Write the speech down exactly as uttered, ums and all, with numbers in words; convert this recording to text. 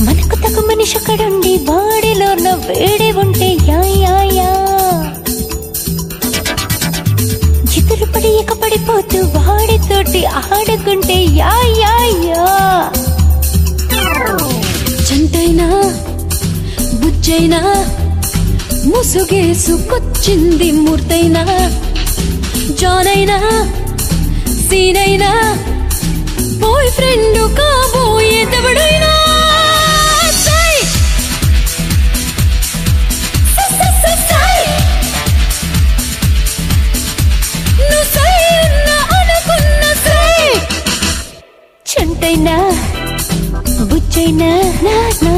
మనకు తగు మనిషి అక్కడుండి బాడీలో నా వేడి ఉంటే యా యా యా జితులు పడి ఎక పడిపోతూ వాడితోటి ఆడుకుంటే యా యా యా చంటైనా బుజ్జైనా ముసుగేసుకొచ్చింది మూర్తైనా జానైనా సీనైనా బాయ్ ఫ్రెండ్ కాబోయే తవడైనా చంటైనా బుజ్జైనా నా